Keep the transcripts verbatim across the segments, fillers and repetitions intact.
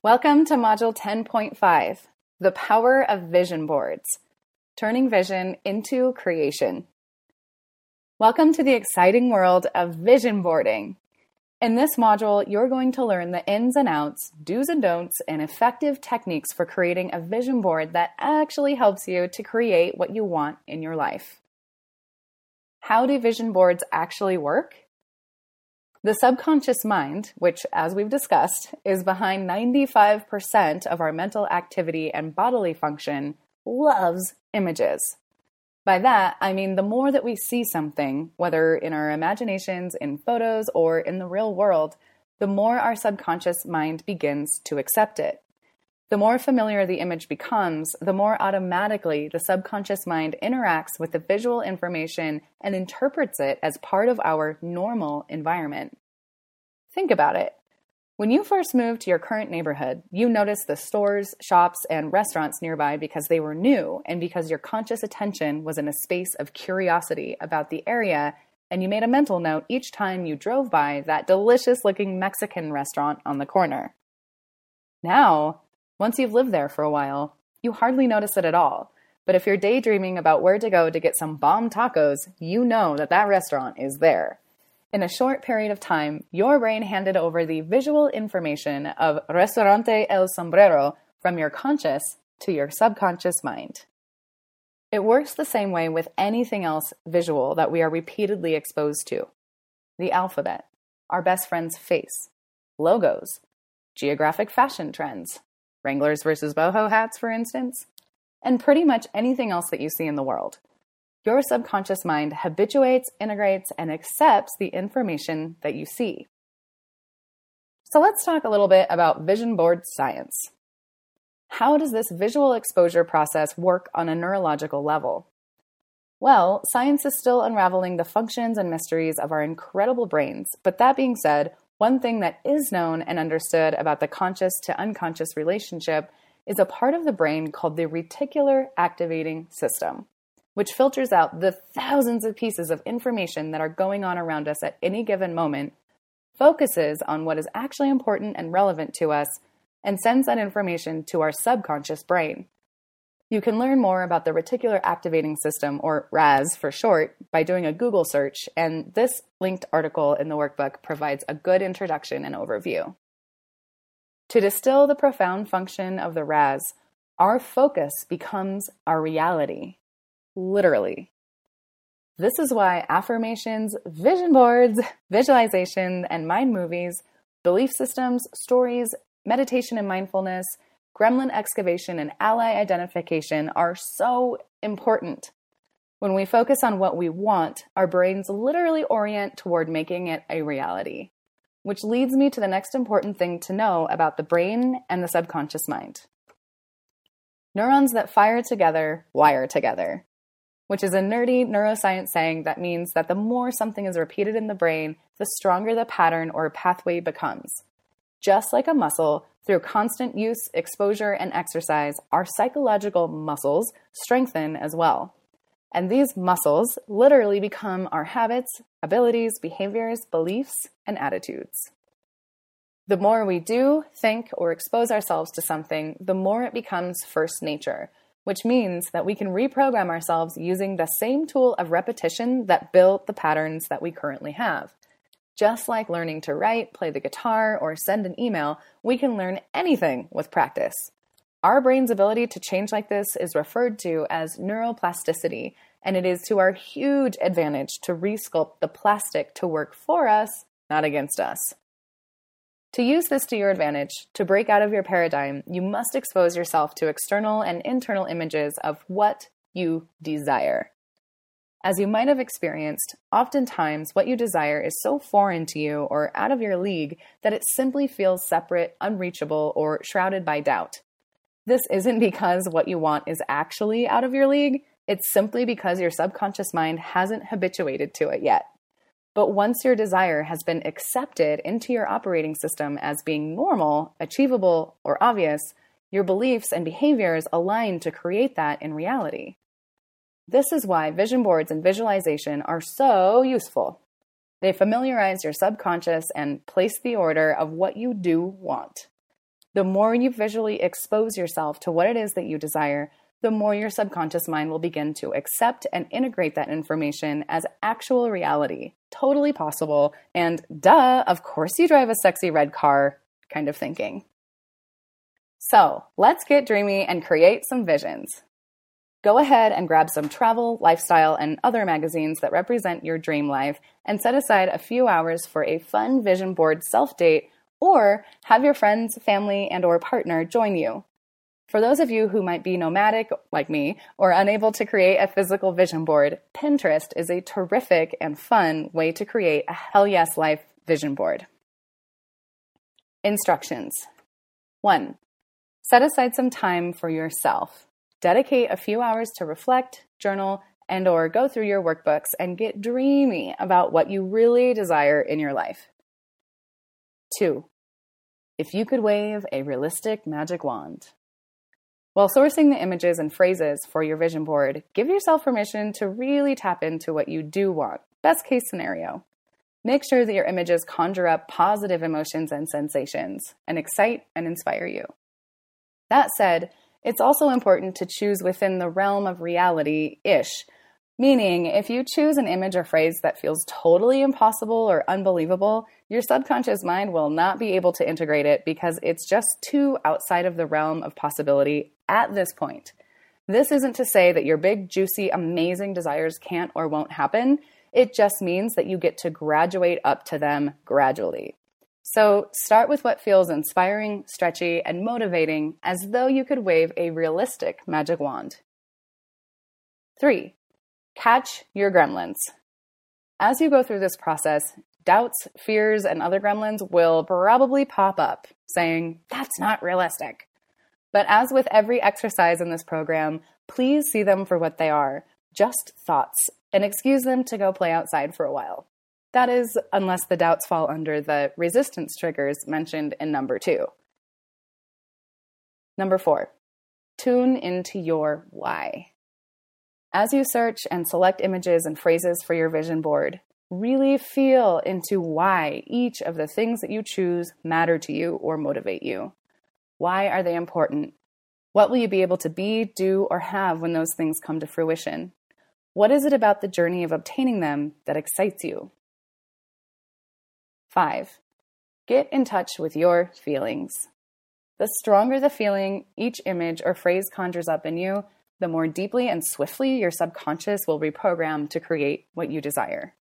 Welcome to Module ten point five, The Power of Vision Boards, Turning Vision into Creation. Welcome to the exciting world of vision boarding. In this module, you're going to learn the ins and outs, do's and don'ts, and effective techniques for creating a vision board that actually helps you to create what you want in your life. How do vision boards actually work? The subconscious mind, which, as we've discussed, is behind ninety-five percent of our mental activity and bodily function, loves images. By that, I mean the more that we see something, whether in our imaginations, in photos, or in the real world, the more our subconscious mind begins to accept it. The more familiar the image becomes, the more automatically the subconscious mind interacts with the visual information and interprets it as part of our normal environment. Think about it. When you first moved to your current neighborhood, you noticed the stores, shops, and restaurants nearby because they were new and because your conscious attention was in a space of curiosity about the area, and you made a mental note each time you drove by that delicious-looking Mexican restaurant on the corner. Now, once you've lived there for a while, you hardly notice it at all. But if you're daydreaming about where to go to get some bomb tacos, you know that that restaurant is there. In a short period of time, your brain handed over the visual information of Restaurante El Sombrero from your conscious to your subconscious mind. It works the same way with anything else visual that we are repeatedly exposed to. The alphabet, our best friend's face, logos, geographic fashion trends, Wranglers versus Boho hats, for instance, and pretty much anything else that you see in the world. Your subconscious mind habituates, integrates, and accepts the information that you see. So let's talk a little bit about vision board science. How does this visual exposure process work on a neurological level? Well, science is still unraveling the functions and mysteries of our incredible brains, but that being said, one thing that is known and understood about the conscious to unconscious relationship is a part of the brain called the reticular activating system, which filters out the thousands of pieces of information that are going on around us at any given moment, focuses on what is actually important and relevant to us, and sends that information to our subconscious brain. You can learn more about the reticular activating system, or R A S for short, by doing a Google search, and this linked article in the workbook provides a good introduction and overview. To distill the profound function of the R A S, our focus becomes our reality, literally. This is why affirmations, vision boards, visualization, and mind movies, belief systems, stories, meditation and mindfulness, gremlin excavation, and ally identification are so important. When we focus on what we want, our brains literally orient toward making it a reality, which leads me to the next important thing to know about the brain and the subconscious mind. Neurons that fire together wire together, which is a nerdy neuroscience saying that means that the more something is repeated in the brain, the stronger the pattern or pathway becomes. Just like a muscle, through constant use, exposure, and exercise, our psychological muscles strengthen as well. And these muscles literally become our habits, abilities, behaviors, beliefs, and attitudes. The more we do, think, or expose ourselves to something, the more it becomes first nature, which means that we can reprogram ourselves using the same tool of repetition that built the patterns that we currently have. Just like learning to write, play the guitar, or send an email, we can learn anything with practice. Our brain's ability to change like this is referred to as neuroplasticity, and it is to our huge advantage to resculpt the plastic to work for us, not against us. To use this to your advantage, to break out of your paradigm, you must expose yourself to external and internal images of what you desire. As you might have experienced, oftentimes what you desire is so foreign to you or out of your league that it simply feels separate, unreachable, or shrouded by doubt. This isn't because what you want is actually out of your league, it's simply because your subconscious mind hasn't habituated to it yet. But once your desire has been accepted into your operating system as being normal, achievable, or obvious, your beliefs and behaviors align to create that in reality. This is why vision boards and visualization are so useful. They familiarize your subconscious and place the order of what you do want. The more you visually expose yourself to what it is that you desire, the more your subconscious mind will begin to accept and integrate that information as actual reality. Totally possible, and duh, of course you drive a sexy red car kind of thinking. So let's get dreamy and create some visions. Go ahead and grab some travel, lifestyle, and other magazines that represent your dream life and set aside a few hours for a fun vision board self-date, or have your friends, family, and or partner join you. For those of you who might be nomadic like me or unable to create a physical vision board, Pinterest is a terrific and fun way to create a hell yes life vision board. Instructions. One, set aside some time for yourself. Dedicate a few hours to reflect, journal, and or go through your workbooks and get dreamy about what you really desire in your life. Two, if you could wave a realistic magic wand. While sourcing the images and phrases for your vision board, give yourself permission to really tap into what you do want. Best case scenario. Make sure that your images conjure up positive emotions and sensations and excite and inspire you. That said, it's also important to choose within the realm of reality-ish, meaning if you choose an image or phrase that feels totally impossible or unbelievable, your subconscious mind will not be able to integrate it because it's just too outside of the realm of possibility at this point. This isn't to say that your big, juicy, amazing desires can't or won't happen. It just means that you get to graduate up to them gradually. So start with what feels inspiring, stretchy, and motivating as though you could wave a realistic magic wand. Three, catch your gremlins. As you go through this process, doubts, fears, and other gremlins will probably pop up, saying, "That's not realistic." But as with every exercise in this program, please see them for what they are, just thoughts, and excuse them to go play outside for a while. That is, unless the doubts fall under the resistance triggers mentioned in number two. Number four, tune into your why. As you search and select images and phrases for your vision board, really feel into why each of the things that you choose matter to you or motivate you. Why are they important? What will you be able to be, do, or have when those things come to fruition? What is it about the journey of obtaining them that excites you? Five, get in touch with your feelings. The stronger the feeling each image or phrase conjures up in you, the more deeply and swiftly your subconscious will reprogram to create what you desire.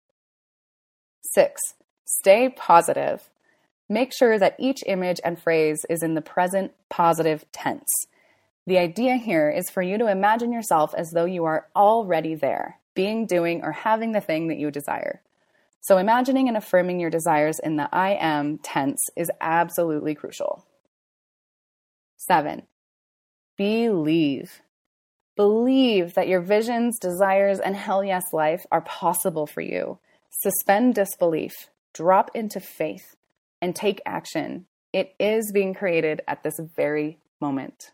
Six, stay positive. Make sure that each image and phrase is in the present positive tense. The idea here is for you to imagine yourself as though you are already there, being, doing, or having the thing that you desire. So imagining and affirming your desires in the I am tense is absolutely crucial. Seven, believe. Believe that your visions, desires, and hell yes life are possible for you. Suspend disbelief, drop into faith, and take action. It is being created at this very moment.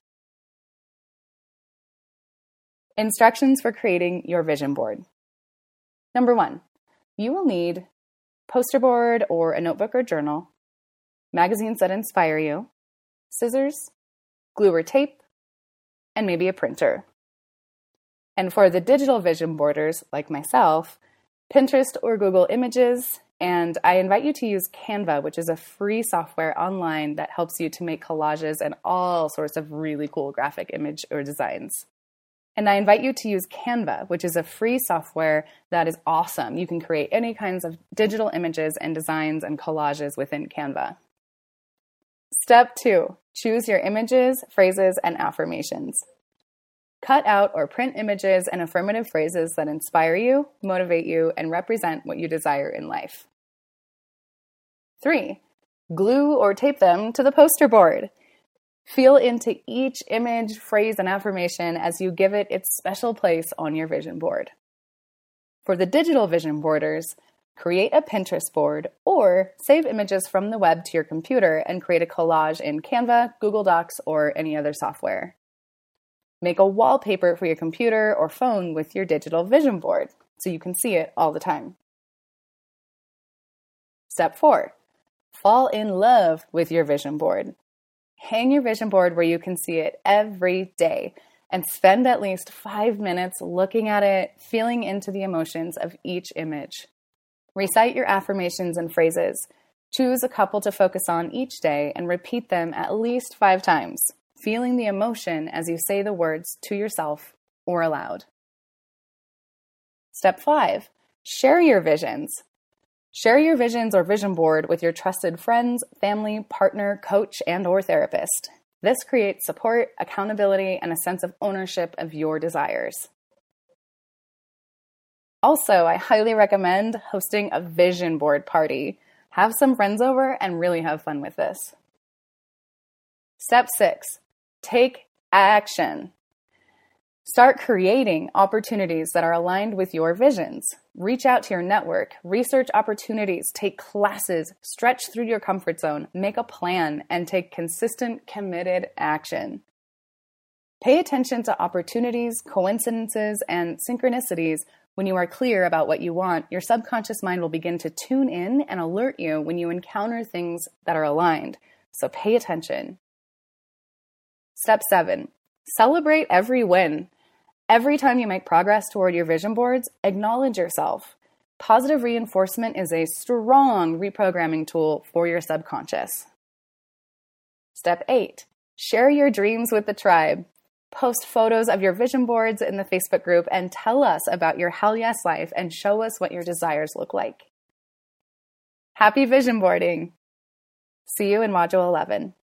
Instructions for creating your vision board. Number one, you will need poster board or a notebook or journal, magazines that inspire you, scissors, glue or tape, and maybe a printer. And for the digital vision boarders like myself, Pinterest or Google Images, and I invite you to use Canva, which is a free software online that helps you to make collages and all sorts of really cool graphic image or designs. And I invite you to use Canva, which is a free software that is awesome. You can create any kinds of digital images and designs and collages within Canva. Step two, choose your images, phrases, and affirmations. Cut out or print images and affirmative phrases that inspire you, motivate you, and represent what you desire in life. Three, glue or tape them to the poster board. Feel into each image, phrase, and affirmation as you give it its special place on your vision board. For the digital vision boarders, create a Pinterest board or save images from the web to your computer and create a collage in Canva, Google Docs, or any other software. Make a wallpaper for your computer or phone with your digital vision board so you can see it all the time. Step four, fall in love with your vision board. Hang your vision board where you can see it every day and spend at least five minutes looking at it, feeling into the emotions of each image. Recite your affirmations and phrases. Choose a couple to focus on each day and repeat them at least five times, feeling the emotion as you say the words to yourself or aloud. Step five, share your visions. Share your visions or vision board with your trusted friends, family, partner, coach, and or therapist. This creates support, accountability, and a sense of ownership of your desires. Also, I highly recommend hosting a vision board party. Have some friends over and really have fun with this. Step six, take action. Start creating opportunities that are aligned with your visions. Reach out to your network, research opportunities, take classes, stretch through your comfort zone, make a plan, and take consistent, committed action. Pay attention to opportunities, coincidences, and synchronicities. When you are clear about what you want, your subconscious mind will begin to tune in and alert you when you encounter things that are aligned. So pay attention. Step seven, celebrate every win. Every time you make progress toward your vision boards, acknowledge yourself. Positive reinforcement is a strong reprogramming tool for your subconscious. Step eight, share your dreams with the tribe. Post photos of your vision boards in the Facebook group and tell us about your Hell Yes life and show us what your desires look like. Happy vision boarding! See you in Module eleven.